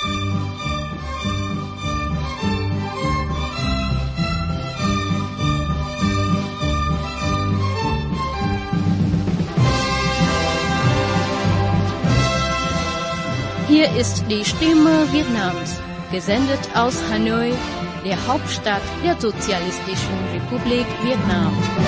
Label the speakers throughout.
Speaker 1: Hier ist die Stimme Vietnams, gesendet aus Hanoi, der Hauptstadt der Sozialistischen Republik Vietnam.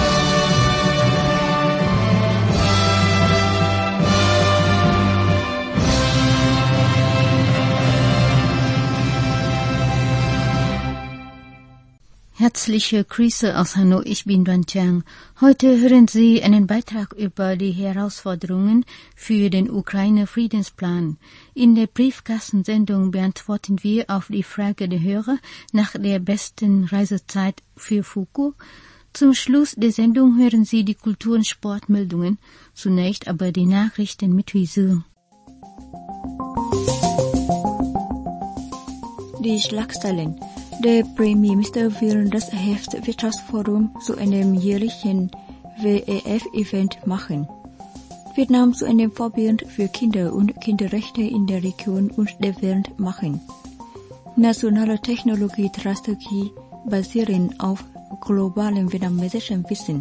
Speaker 1: Herzliche Grüße aus Hanoi, ich bin Duan Chang. Heute hören Sie einen Beitrag über die Herausforderungen für den Ukraine-Friedensplan. In der Briefkastensendung beantworten wir auf die Frage der Hörer nach der besten Reisezeit für Foucault. Zum Schluss der Sendung hören Sie die Kultur- und Sportmeldungen, zunächst aber die Nachrichten mit Visur.
Speaker 2: Die Schlagzeilen. Der Premierminister will das Wirtschaftsforum zu einem jährlichen WEF-Event machen. Vietnam zu einem Vorbild für Kinder und Kinderrechte in der Region und der Welt machen. Nationale Technologiestrategie basieren auf globalem vietnamesischen Wissen.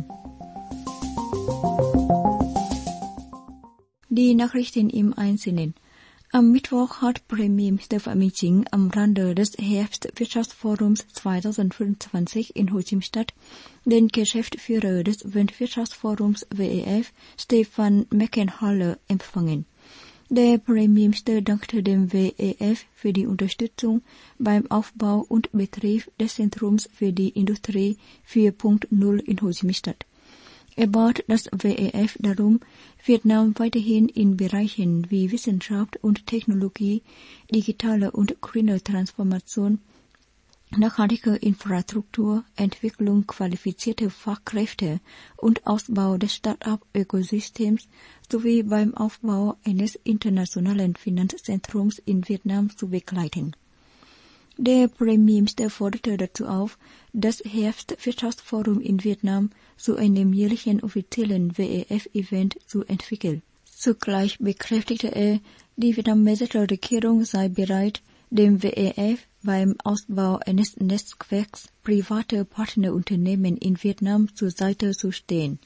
Speaker 2: Die Nachrichten im Einzelnen. Am Mittwoch hat Premierminister Phạm Minh Chính am Rande des Herbstwirtschaftsforums 2025 in Ho Chi Minh Stadt den Geschäftsführer des Weltwirtschaftsforums WEF, Stefan Meckenhaller, empfangen. Der Premierminister dankte dem WEF für die Unterstützung beim Aufbau und Betrieb des Zentrums für die Industrie 4.0 in Ho Chi Minh Stadt. Er bat das WEF darum, Vietnam weiterhin in Bereichen wie Wissenschaft und Technologie, digitale und grüne Transformation, nachhaltige Infrastruktur, Entwicklung qualifizierter Fachkräfte und Ausbau des Start-up-Ökosystems sowie beim Aufbau eines internationalen Finanzzentrums in Vietnam zu begleiten. Der Premierminister forderte dazu auf, das Herbstwirtschaftsforum in Vietnam zu einem jährlichen offiziellen WEF-Event zu entwickeln. Zugleich bekräftigte er, die vietnamesische Regierung sei bereit, dem WEF beim Ausbau eines Netzwerks privater Partnerunternehmen in Vietnam zur Seite zu stehen.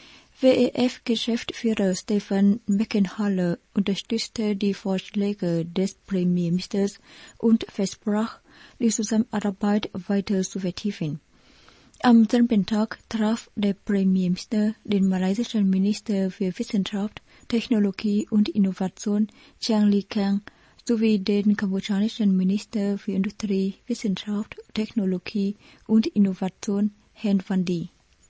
Speaker 2: WEF-Geschäftsführer Stefan Meckenhaller unterstützte die Vorschläge des Premierministers und versprach, die Zusammenarbeit weiter zu vertiefen. Am selben Tag traf der Premierminister den malaysischen Minister für Wissenschaft, Technologie und Innovation Chang Ly Kang sowie den kambodschanischen Minister für Industrie, Wissenschaft, Technologie und Innovation Hen Van Die.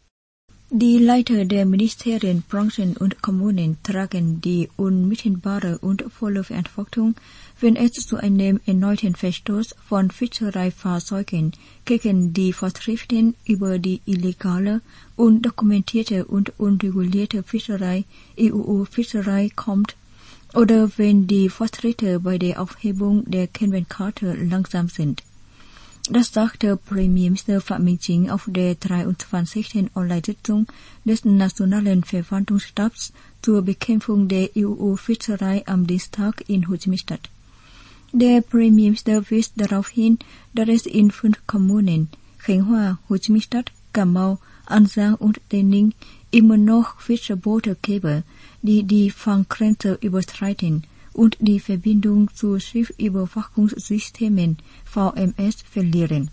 Speaker 2: Die Leiter der Ministerien, Branchen und Kommunen tragen die unmittelbare und volle Verantwortung, wenn es zu einem erneuten Verstoß von Fischereifahrzeugen gegen die Vorschriften über die illegale, undokumentierte und unregulierte Fischerei EU-Fischerei kommt oder wenn die Fortschritte bei der Aufhebung der Kennwertkarte langsam sind. Das sagte Premierminister Phạm Minh Chính auf der 23. Online-Sitzung des Nationalen Verwaltungsstabs zur Bekämpfung der EU-Fischerei am Dienstag in Ho Chi Minh Stadt. Der Premierminister wies darauf hin, dass es in 5 Kommunen, Khánh Hòa, Ho Chi Minh Stadt, Cà Mau, An Giang und Tây Ninh, immer noch Fischerboote gäbe, die die Fanggrenze überschreiten und die Verbindung zu Schiffüberwachungssystemen VMS verlieren.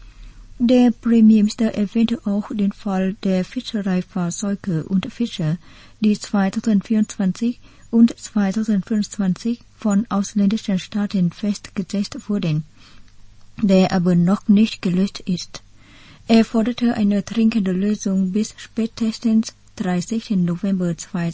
Speaker 2: Der Premierminister erwähnte auch den Fall der Fischereifahrzeuge und Fischer, die 2024 und 2025 von ausländischen Staaten festgesetzt wurden, der aber noch nicht gelöst ist. Er forderte eine dringende Lösung bis spätestens 30. November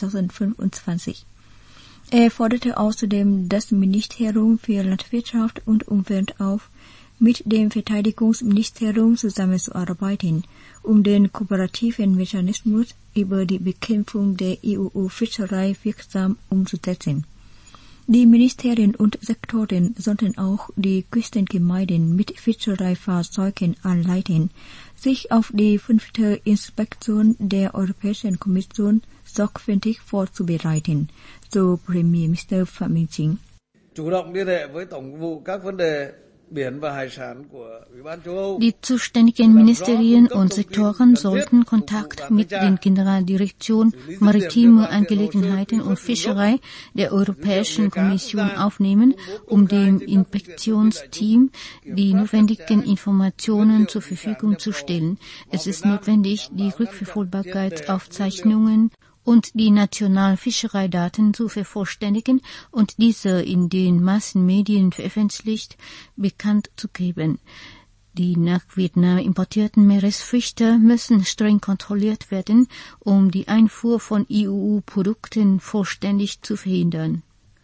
Speaker 2: 2025. Er forderte außerdem das Ministerium für Landwirtschaft und Umwelt auf, mit dem Verteidigungsministerium zusammenzuarbeiten, um den kooperativen Mechanismus über die Bekämpfung der EU-Fischerei wirksam umzusetzen. Die Ministerien und Sektoren sollten auch die Küstengemeinden mit Fischereifahrzeugen anleiten, sich auf die 5. Inspektion der Europäischen Kommission sorgfältig vorzubereiten, so Premierminister Phạm Minh Chính.
Speaker 3: chủ động liên hệ với Tổng vụ các vấn đề biển và hải sản của Ủy ban châu Âu.
Speaker 1: Die zuständigen Ministerien und Sektoren sollten Kontakt mit den Generaldirektion Maritime Angelegenheiten und Fischerei der Europäischen Kommission aufnehmen, dem Inspektionsteam die notwendigen Informationen zur Verfügung zu stellen. Es ist notwendig, die Rückverfolgbarkeitsaufzeichnungen und die nationalen Fischereidaten zu vervollständigen und diese in den Massenmedien veröffentlicht bekannt zu geben. Die nach Vietnam importierten Meeresfrüchte müssen streng kontrolliert werden, die Einfuhr von EU-Produkten vollständig zu verhindern.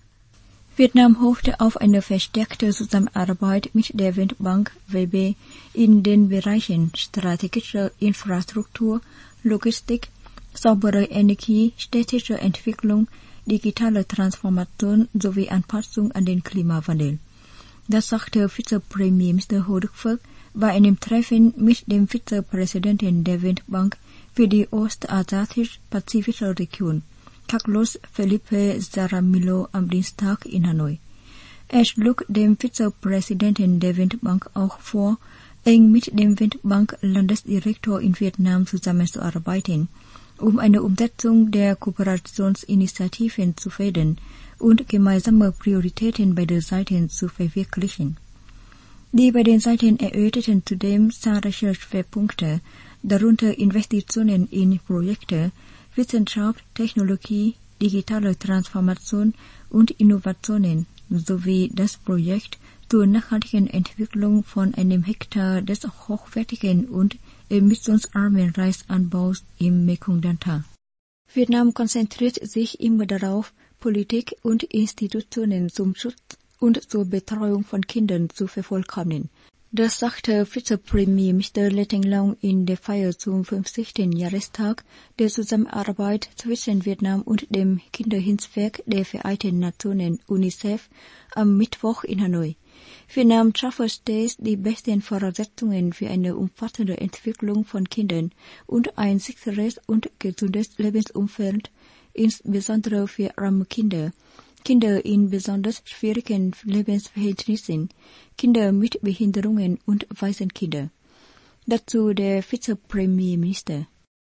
Speaker 2: Vietnam hoffte auf eine verstärkte Zusammenarbeit mit der Weltbank WB in den Bereichen strategische Infrastruktur, Logistik, saubere Energie, städtische Entwicklung, digitale Transformation sowie Anpassung an den Klimawandel. Das sagte Vizepremierminister Hồ Đức Phước bei einem Treffen mit dem Vizepräsidenten der Weltbank für die ostasiatisch-pazifische Region, Carlos Felipe Jaramillo, am Dienstag in Hanoi. Er schlug dem Vizepräsidenten der Weltbank auch vor, eng mit dem Weltbank-Landesdirektor in Vietnam zusammenzuarbeiten, eine Umsetzung der Kooperationsinitiativen zu fördern und gemeinsame Prioritäten beider Seiten zu verwirklichen. Die beiden Seiten erörterten zudem zahlreiche Schwerpunkte, darunter Investitionen in Projekte, Wissenschaft, Technologie, digitale Transformation und Innovationen sowie das Projekt zur nachhaltigen Entwicklung von einem Hektar des hochwertigen und emissionsarmen Reisanbaus im Mekong-Delta. Vietnam konzentriert sich immer darauf, Politik und Institutionen zum Schutz und zur Betreuung von Kindern zu vervollkommnen. Das sagte Vizepremierminister Lê Thanh Long in der Feier zum 50. Jahrestag der Zusammenarbeit zwischen Vietnam und dem Kinderhilfswerk der Vereinten Nationen UNICEF am Mittwoch in Hanoi. Vietnam schaffe stets die besten Voraussetzungen für eine umfassende Entwicklung von Kindern und ein sicheres und gesundes Lebensumfeld, insbesondere für arme Kinder, Kinder in besonders schwierigen Lebensverhältnissen, Kinder mit Behinderungen und Waisenkinder. Dazu der Vizepremierminister.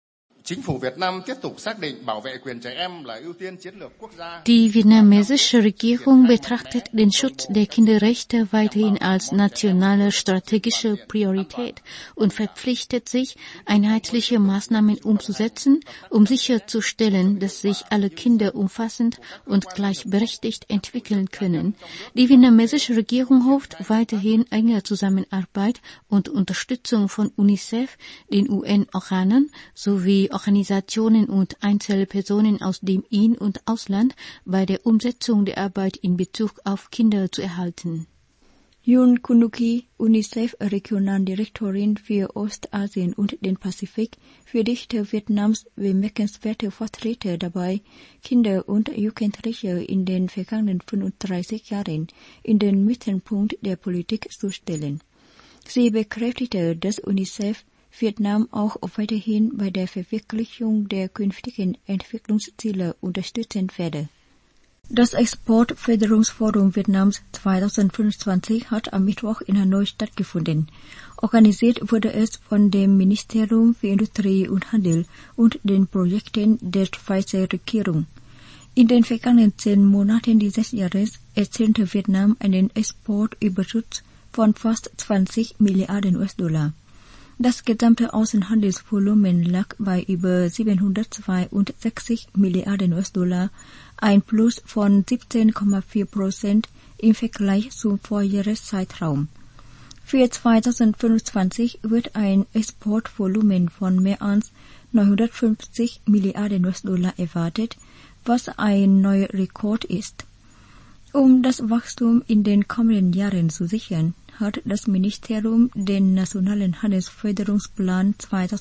Speaker 1: Die vietnamesische Regierung betrachtet den Schutz der Kinderrechte weiterhin als nationale strategische Priorität und verpflichtet sich, einheitliche Maßnahmen umzusetzen, sicherzustellen, dass sich alle Kinder umfassend und gleichberechtigt entwickeln können. Die vietnamesische Regierung hofft weiterhin enge Zusammenarbeit und Unterstützung von UNICEF, den UN-Organen sowie Organisationen und Einzelpersonen aus dem In- und Ausland bei der Umsetzung der Arbeit in Bezug auf Kinder zu erhalten.
Speaker 2: Yun Kunuki, UNICEF-Regionaldirektorin für Ostasien und den Pazifik, würdigte Vietnams bemerkenswerte Fortschritte dabei, Kinder und Jugendliche in den vergangenen 35 Jahren in den Mittelpunkt der Politik zu stellen. Sie bekräftigte, dass UNICEF Vietnam auch weiterhin bei der Verwirklichung der künftigen Entwicklungsziele unterstützen werde. Das Exportförderungsforum Vietnams 2025 hat am Mittwoch in Hanoi stattgefunden. Organisiert wurde es von dem Ministerium für Industrie und Handel und den Projekten der Schweizer Regierung. In den vergangenen 10 Monaten dieses Jahres erzielte Vietnam einen Exportüberschuss von fast 20 Milliarden US-Dollar. Das gesamte Außenhandelsvolumen lag bei über 762 Milliarden US-Dollar, ein Plus von 17,4% im Vergleich zum Vorjahreszeitraum. Für 2025 wird ein Exportvolumen von mehr als 950 Milliarden US-Dollar erwartet, was ein neuer Rekord ist. Das Wachstum in den kommenden Jahren zu sichern, hat das Ministerium den Nationalen Handelsförderungsplan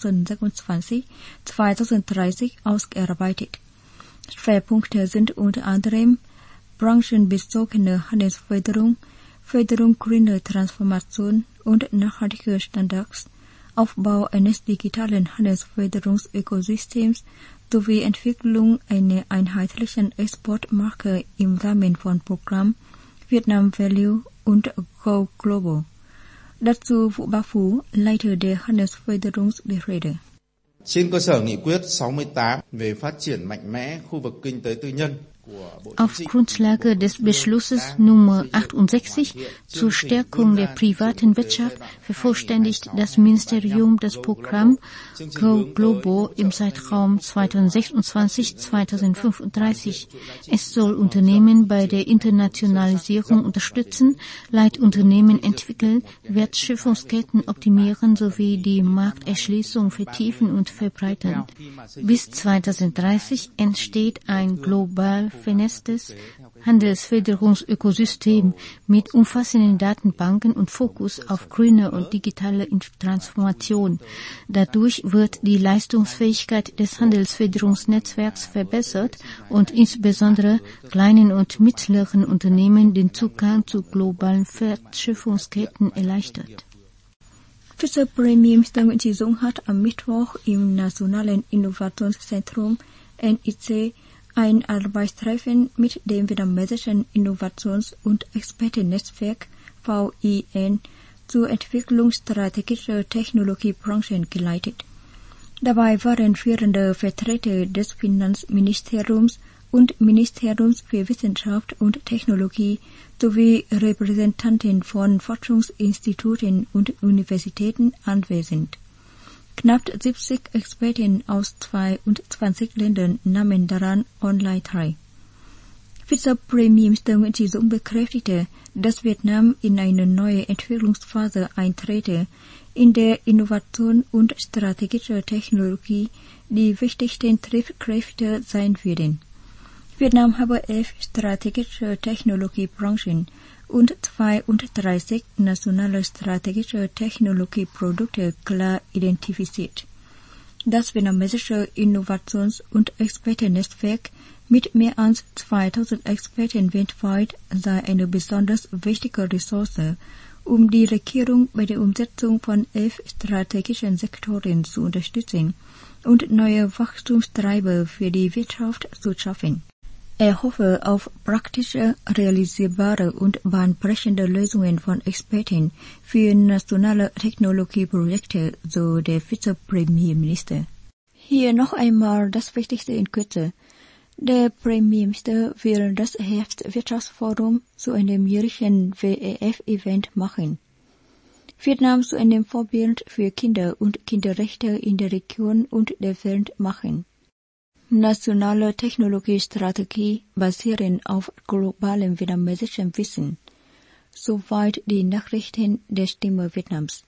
Speaker 2: 2026-2030 ausgearbeitet. Schwerpunkte sind unter anderem branchenbezogene Handelsförderung, Förderung grüner Transformation und nachhaltige Standards, Aufbau eines digitalen Handelsförderungsökosystems sowie Entwicklung einer einheitlichen Exportmarke im Rahmen von Programm Vietnam Value und Go Global. Dazu Vũ Bá Phú, Leiter der Handelsförderungsbehörde.
Speaker 4: Trên cơ sở nghị quyết 68 về phát triển mạnh mẽ khu vực kinh tế tư nhân.
Speaker 1: Auf Grundlage des Beschlusses Nummer 68 zur Stärkung der privaten Wirtschaft vervollständigt das Ministerium das Programm Go Global im Zeitraum 2026-2035. Es soll Unternehmen bei der Internationalisierung unterstützen, Leitunternehmen entwickeln, Wertschöpfungsketten optimieren sowie die Markterschließung vertiefen und verbreitern. Bis 2030 entsteht ein global vernetztes Handelsförderungsökosystem mit umfassenden Datenbanken und Fokus auf grüne und digitale Transformation. Dadurch wird die Leistungsfähigkeit des Handelsförderungsnetzwerks verbessert und insbesondere kleinen und mittleren Unternehmen den Zugang zu globalen Wertschöpfungsketten erleichtert.
Speaker 2: Vizepremierminister Nguyễn Chí Dũng hat am Mittwoch im Nationalen Innovationszentrum NIC ein Arbeitstreffen mit dem vietnamesischen Innovations- und Expertennetzwerk VIN zur Entwicklung strategischer Technologiebranchen geleitet. Dabei waren führende Vertreter des Finanzministeriums und Ministeriums für Wissenschaft und Technologie sowie Repräsentanten von Forschungsinstituten und Universitäten anwesend. Knapp 70 Experten aus 22 Ländern nahmen daran online teil. Vizepremierminister Nguyễn Chí Dũng bekräftigte, dass Vietnam in eine neue Entwicklungsphase eintrete, in der Innovation und strategische Technologie die wichtigsten Triebkräfte sein werden. Vietnam habe 11 strategische Technologiebranchen und 32 nationale strategische Technologieprodukte klar identifiziert. Das vietnamesische Innovations- und Expertennetzwerk mit mehr als 2000 Experten weltweit sei eine besonders wichtige Ressource, um die Regierung bei der Umsetzung von 11 strategischen Sektoren zu unterstützen und neue Wachstumstreiber für die Wirtschaft zu schaffen. Er hoffe auf praktische, realisierbare und bahnbrechende Lösungen von Experten für nationale Technologieprojekte, so der Vizepremierminister. Hier noch einmal das Wichtigste in Kürze. Der Premierminister will das Herbstwirtschaftsforum zu einem jährlichen WEF-Event machen. Vietnam zu einem Vorbild für Kinder und Kinderrechte in der Region und der Welt machen. Nationale Technologiestrategie basieren auf globalem vietnamesischem Wissen. Soweit die Nachrichten der Stimme Vietnams.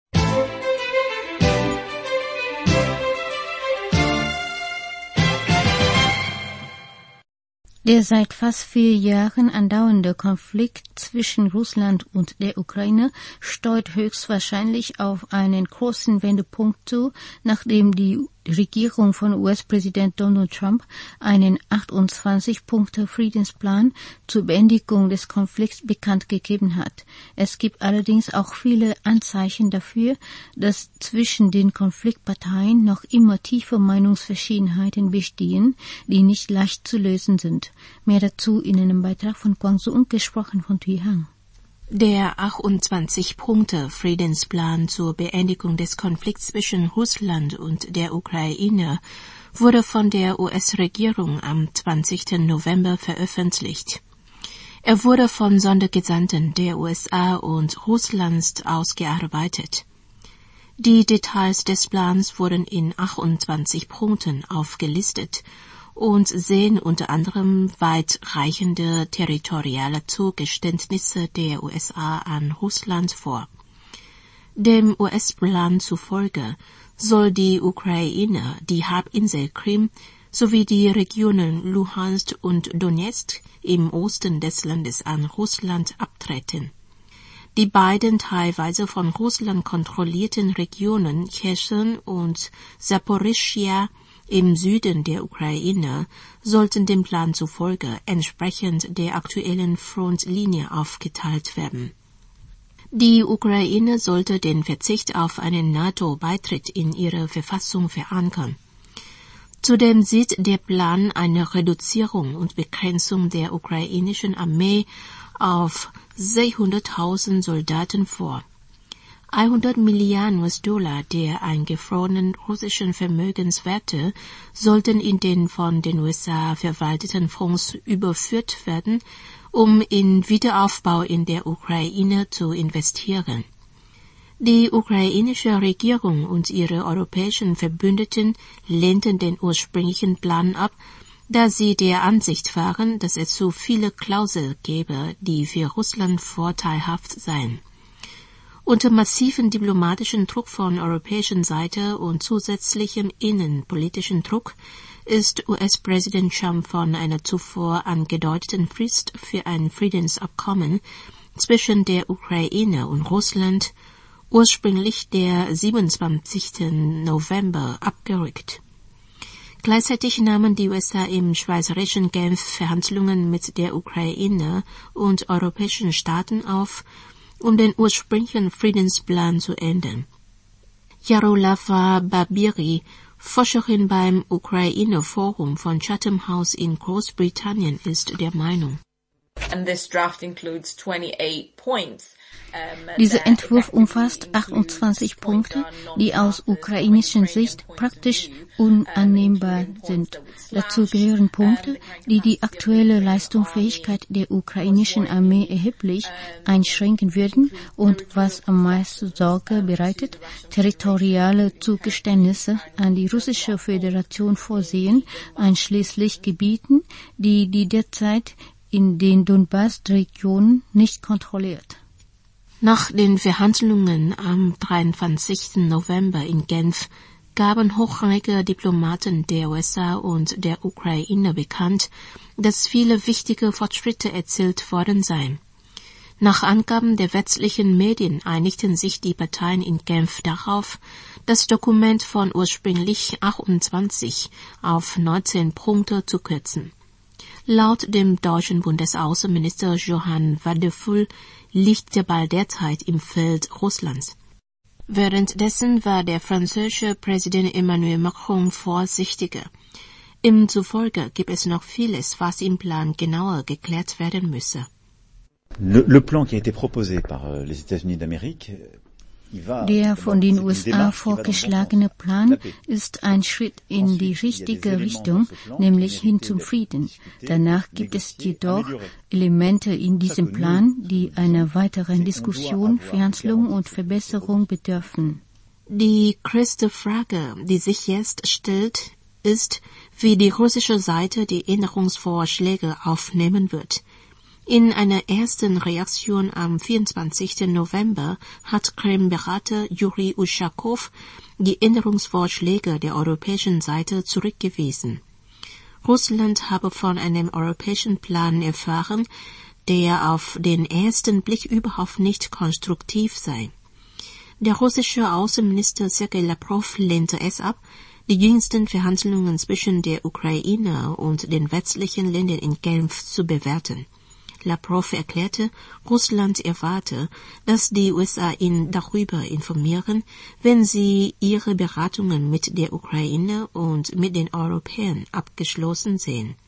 Speaker 1: Der seit fast 4 Jahren andauernde Konflikt zwischen Russland und der Ukraine steuert höchstwahrscheinlich auf einen großen Wendepunkt zu, nachdem die Regierung von US-Präsident Donald Trump einen 28-Punkte-Friedensplan zur Beendigung des Konflikts bekannt gegeben hat. Es gibt allerdings auch viele Anzeichen dafür, dass zwischen den Konfliktparteien noch immer tiefe Meinungsverschiedenheiten bestehen, die nicht leicht zu lösen sind. Mehr dazu in einem Beitrag von Quang Su, gesprochen von Thuy Hang.
Speaker 5: Der 28-Punkte-Friedensplan zur Beendigung des Konflikts zwischen Russland und der Ukraine wurde von der US-Regierung am 20. November veröffentlicht. Er wurde von Sondergesandten der USA und Russlands ausgearbeitet. Die Details des Plans wurden in 28 Punkten aufgelistet und sehen unter anderem weitreichende territoriale Zugeständnisse der USA an Russland vor. Dem US-Plan zufolge soll die Ukraine die Halbinsel Krim sowie die Regionen Luhansk und Donetsk im Osten des Landes an Russland abtreten. Die beiden teilweise von Russland kontrollierten Regionen Cherson und Saporischschja im Süden der Ukraine sollten dem Plan zufolge entsprechend der aktuellen Frontlinie aufgeteilt werden. Die Ukraine sollte den Verzicht auf einen NATO-Beitritt in ihrer Verfassung verankern. Zudem sieht der Plan eine Reduzierung und Begrenzung der ukrainischen Armee auf 600.000 Soldaten vor. 100 Milliarden US-Dollar der eingefrorenen russischen Vermögenswerte sollten in den von den USA verwalteten Fonds überführt werden, um in Wiederaufbau in der Ukraine zu investieren. Die ukrainische Regierung und ihre europäischen Verbündeten lehnten den ursprünglichen Plan ab, da sie der Ansicht waren, dass es zu viele Klauseln gäbe, die für Russland vorteilhaft seien. Unter massiven diplomatischen Druck von europäischer Seite und zusätzlichem innenpolitischen Druck ist US-Präsident Trump von einer zuvor angedeuteten Frist für ein Friedensabkommen zwischen der Ukraine und Russland, ursprünglich der 27. November, abgerückt. Gleichzeitig nahmen die USA im schweizerischen Genf Verhandlungen mit der Ukraine und europäischen Staaten auf, um den ursprünglichen Friedensplan zu ändern. Jarosława Babiri, Forscherin beim Ukraine-Forum von Chatham House in Großbritannien, ist der Meinung.
Speaker 6: And this draft includes 28 points.
Speaker 1: Dieser Entwurf umfasst 28 Punkte, die aus ukrainischer Sicht praktisch unannehmbar sind. Dazu gehören Punkte, die die aktuelle Leistungsfähigkeit der ukrainischen Armee erheblich einschränken würden und, was am meisten Sorge bereitet, territoriale Zugeständnisse an die russische Föderation vorsehen, einschließlich Gebieten, die derzeit in den Donbass-Regionen nicht kontrolliert.
Speaker 5: Nach den Verhandlungen am 23. November in Genf gaben hochrangige Diplomaten der USA und der Ukraine bekannt, dass viele wichtige Fortschritte erzielt worden seien. Nach Angaben der westlichen Medien einigten sich die Parteien in Genf darauf, das Dokument von ursprünglich 28 auf 19 Punkte zu kürzen. Laut dem deutschen Bundesaußenminister Johann Wadephul liegt der Ball derzeit im Feld Russlands. Währenddessen war der französische Präsident Emmanuel Macron vorsichtiger. Ihm zufolge gibt es noch vieles, was im Plan genauer geklärt werden müsse.
Speaker 7: Le plan qui a été proposé par les États-Unis d'Amérique.
Speaker 1: Der von den USA vorgeschlagene Plan ist ein Schritt in die richtige Richtung, nämlich hin zum Frieden. Danach gibt es jedoch Elemente in diesem Plan, die einer weiteren Diskussion, Verhandlung und Verbesserung bedürfen.
Speaker 5: Die größte Frage, die sich jetzt stellt, ist, wie die russische Seite die Änderungsvorschläge aufnehmen wird. In einer ersten Reaktion am 24. November hat Kreml-Berater Juri Uschakow die Änderungsvorschläge der europäischen Seite zurückgewiesen. Russland habe von einem europäischen Plan erfahren, der auf den ersten Blick überhaupt nicht konstruktiv sei. Der russische Außenminister Sergei Lavrov lehnte es ab, die jüngsten Verhandlungen zwischen der Ukraine und den westlichen Ländern in Genf zu bewerten. Lavrov erklärte, Russland erwarte, dass die USA ihn darüber informieren, wenn sie ihre Beratungen mit der Ukraine und mit den Europäern abgeschlossen sehen.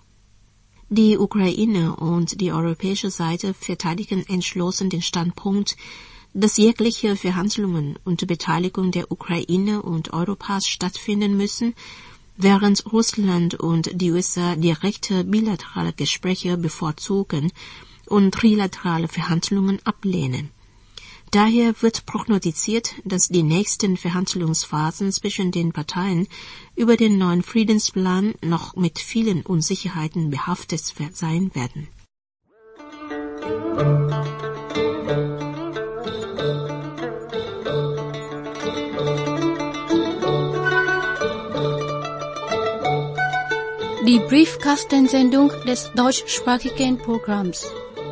Speaker 5: Die Ukraine und die europäische Seite verteidigen entschlossen den Standpunkt, dass jegliche Verhandlungen unter Beteiligung der Ukraine und Europas stattfinden müssen, während Russland und die USA direkte bilaterale Gespräche bevorzugen und trilaterale Verhandlungen ablehnen. Daher wird prognostiziert, dass die nächsten Verhandlungsphasen zwischen den Parteien über den neuen Friedensplan noch mit vielen Unsicherheiten behaftet sein werden.
Speaker 1: Die Briefkastensendung des deutschsprachigen Programms.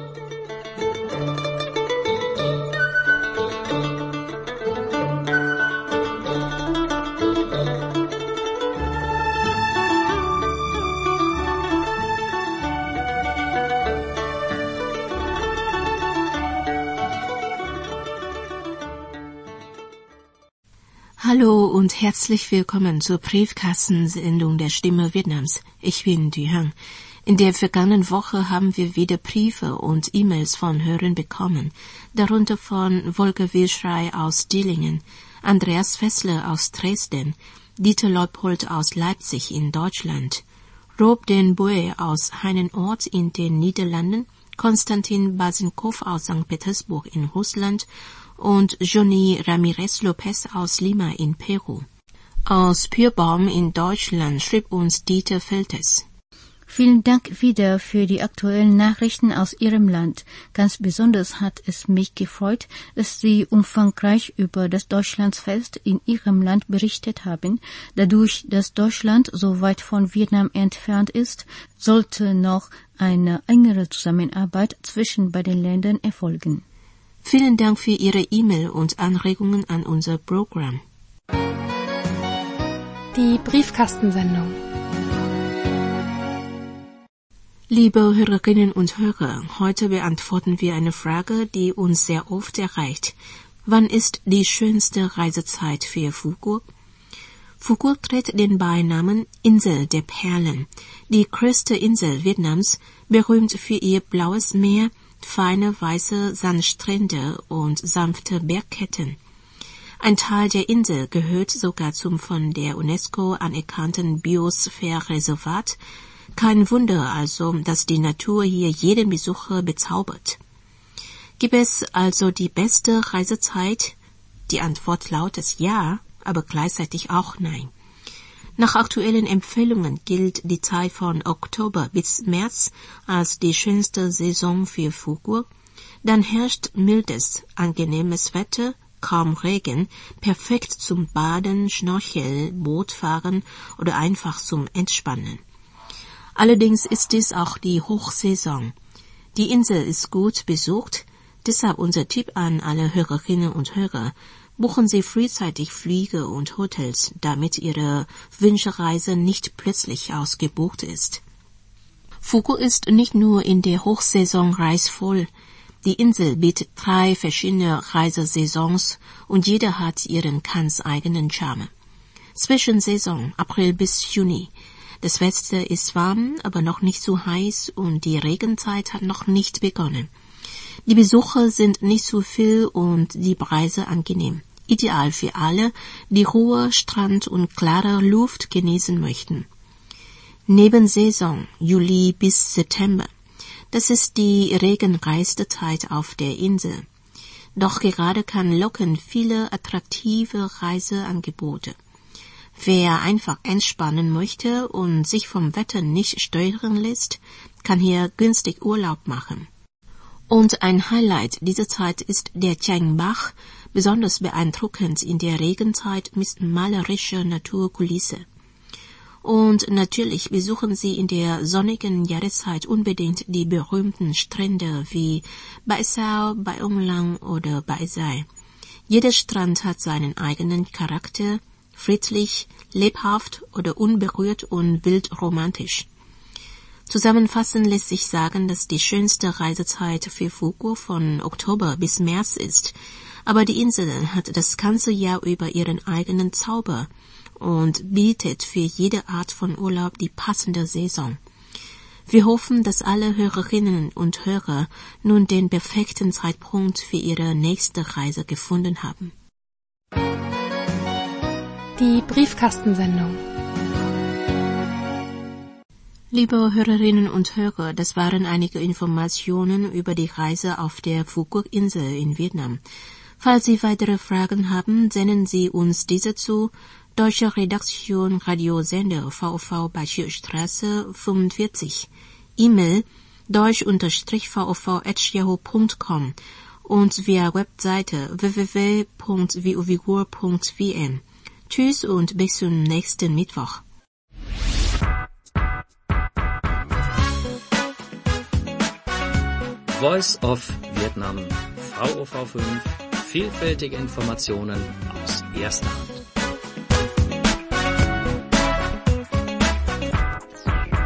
Speaker 5: Hallo und herzlich willkommen zur Briefkastensendung der Stimme Vietnams. Ich bin Duy Hang. In der vergangenen Woche haben wir wieder Briefe und E-Mails von Hörern bekommen, darunter von Volker Wilschrei aus Dillingen, Andreas Fessler aus Dresden, Dieter Leupold aus Leipzig in Deutschland, Rob den Boe aus Heinenort in den Niederlanden, Konstantin Basinkow aus St. Petersburg in Russland und Johnny Ramirez Lopez aus Lima in Peru. Aus Pürbaum in Deutschland schrieb uns Dieter Feltes.
Speaker 1: Vielen Dank wieder für die aktuellen Nachrichten aus Ihrem Land. Ganz besonders hat es mich gefreut, dass Sie umfangreich über das Deutschlandsfest in Ihrem Land berichtet haben. Dadurch, dass Deutschland so weit von Vietnam entfernt ist, sollte noch eine engere Zusammenarbeit zwischen beiden Ländern erfolgen.
Speaker 5: Vielen Dank für Ihre E-Mail und Anregungen an unser Programm.
Speaker 8: Die Briefkastensendung.
Speaker 5: Liebe Hörerinnen und Hörer, heute beantworten wir eine Frage, die uns sehr oft erreicht. Wann ist die schönste Reisezeit für Phu Quoc? Phu Quoc trägt den Beinamen Insel der Perlen, die größte Insel Vietnams, berühmt für ihr blaues Meer, feine weiße Sandstrände und sanfte Bergketten. Ein Teil der Insel gehört sogar zum von der UNESCO anerkannten Biosphärenreservat. Kein Wunder also, dass die Natur hier jeden Besucher bezaubert. Gibt es also die beste Reisezeit? Die Antwort lautet ja, aber gleichzeitig auch nein. Nach aktuellen Empfehlungen gilt die Zeit von Oktober bis März als die schönste Saison für Phu Quoc. Dann herrscht mildes, angenehmes Wetter, kaum Regen, perfekt zum Baden, Schnorcheln, Bootfahren oder einfach zum Entspannen. Allerdings ist dies auch die Hochsaison. Die Insel ist gut besucht, deshalb unser Tipp an alle Hörerinnen und Hörer: Buchen Sie frühzeitig Flüge und Hotels, damit Ihre Wunschreise nicht plötzlich ausgebucht ist. Phu Quoc ist nicht nur in der Hochsaison reizvoll. Die Insel bietet 3 verschiedene Reisesaisons und jeder hat ihren ganz eigenen Charme. Zwischensaison, April bis Juni. Das Wetter ist warm, aber noch nicht zu heiß und die Regenzeit hat noch nicht begonnen. Die Besucher sind nicht zu viel und die Preise angenehm. Ideal für alle, die Ruhe, Strand und klare Luft genießen möchten. Nebensaison, Juli bis September. Das ist die regenreichste Zeit auf der Insel. Doch gerade kann locken viele attraktive Reiseangebote. Wer einfach entspannen möchte und sich vom Wetter nicht stören lässt, kann hier günstig Urlaub machen. Und ein Highlight dieser Zeit ist der Chang Bach, besonders beeindruckend in der Regenzeit mit malerischer Naturkulisse. Und natürlich besuchen Sie in der sonnigen Jahreszeit unbedingt die berühmten Strände wie Bai Sao, Bai Ong Lang oder Bai Sai. Jeder Strand hat seinen eigenen Charakter, friedlich, lebhaft oder unberührt und wild romantisch. Zusammenfassend lässt sich sagen, dass die schönste Reisezeit für Phu Quoc von Oktober bis März ist, aber die Insel hat das ganze Jahr über ihren eigenen Zauber und bietet für jede Art von Urlaub die passende Saison. Wir hoffen, dass alle Hörerinnen und Hörer nun den perfekten Zeitpunkt für ihre nächste Reise gefunden haben.
Speaker 8: Die Briefkastensendung.
Speaker 5: Liebe Hörerinnen und Hörer, das waren einige Informationen über die Reise auf der Phu Quoc-Insel in Vietnam. Falls Sie weitere Fragen haben, senden Sie uns diese zu: Deutsche Redaktion Radiosender VOV Bashirstraße 45, E-Mail deutsch_vov@yahoo.com und via Webseite www.viuigur.vn. Tschüss und bis zum nächsten Mittwoch.
Speaker 9: Voice of Vietnam, VOV5, vielfältige Informationen aus erster Hand.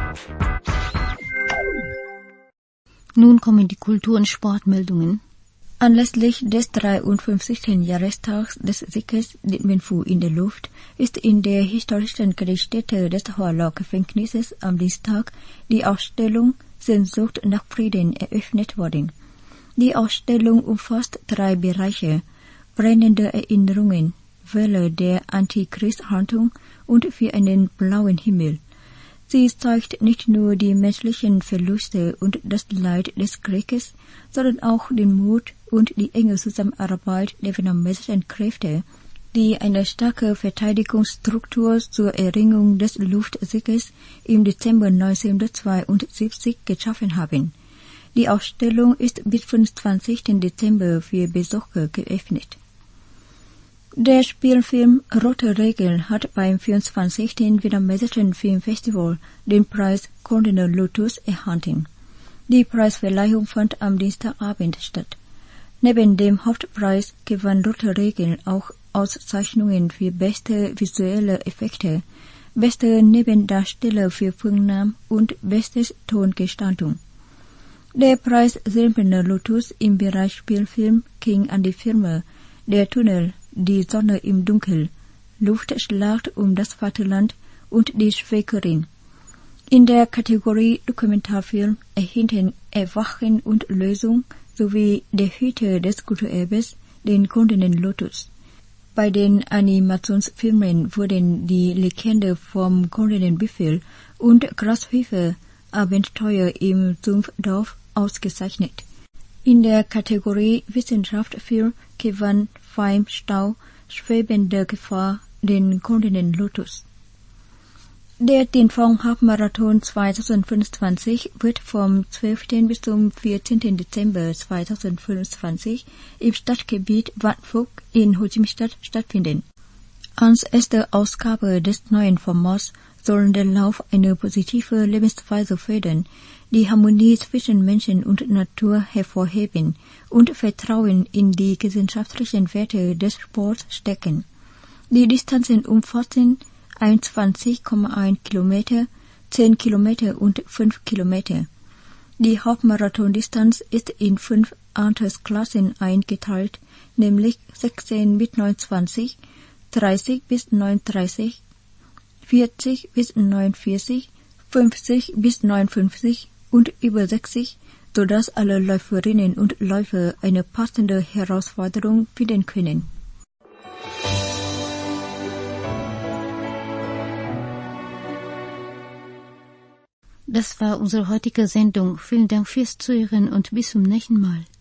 Speaker 1: Nun kommen die Kultur- und Sportmeldungen.
Speaker 2: Anlässlich des 53. Jahrestags des Sieges Dien Bien Phu in der Luft ist in der historischen Gedenkstätte des Hua-Lo-Gefängnisses am Dienstag die Ausstellung Sehnsucht nach Frieden eröffnet worden. Die Ausstellung umfasst 3 Bereiche: brennende Erinnerungen, Welle der Antikriegshaltung und für einen blauen Himmel. Sie zeigt nicht nur die menschlichen Verluste und das Leid des Krieges, sondern auch den Mut und die enge Zusammenarbeit der vietnamesischen Kräfte, die eine starke Verteidigungsstruktur zur Erringung des Luftsieges im Dezember 1972 geschaffen haben. Die Ausstellung ist bis 25. Dezember für Besucher geöffnet. Der Spielfilm Rote Regel hat beim 24. Vietnamesischen Filmfestival den Preis Goldener Lotus erhalten. Die Preisverleihung fand am Dienstagabend statt. Neben dem Hauptpreis gewann Rote Regel auch Auszeichnungen für beste visuelle Effekte, beste Nebendarsteller für Phương Nam und bestes Tongestaltung. Der Preis Silberner Lotus im Bereich Spielfilm ging an die Filme Der Tunnel, Die Sonne im Dunkel, Luftschlacht um das Vaterland und Die Schwägerin. In der Kategorie Dokumentarfilm erhielten Erwachen und Lösung sowie Der Hüter des Kulturerbes den Goldenen Lotus. Bei den Animationsfilmen wurden Die Legende vom Goldenen Büffel und Grashüpfer Abenteuer im Sumpfdorf ausgezeichnet. In der Kategorie Wissenschaftsfilm gewann Feim Stau Schwebende Gefahr den Goldenen Lotus. Der Dien Phong Halbmarathon 2025 wird vom 12. bis zum 14. Dezember 2025 im Stadtgebiet Vạn Phúc in Ho Chi Minh Stadt stattfinden. Als erste Ausgabe des neuen Formats soll der Lauf eine positive Lebensweise fördern, die Harmonie zwischen Menschen und Natur hervorheben und Vertrauen in die gesellschaftlichen Werte des Sports stärken. Die Distanzen umfassen 21,1 Kilometer, 10 Kilometer und 5 Kilometer. Die Hauptmarathondistanz ist in 5 Altersklassen eingeteilt, nämlich 16 bis 29, 30 bis 39, 40 bis 49, 50 bis 59 und über 60, sodass alle Läuferinnen und Läufer eine passende Herausforderung finden können.
Speaker 1: Das war unsere heutige Sendung. Vielen Dank fürs Zuhören und bis zum nächsten Mal.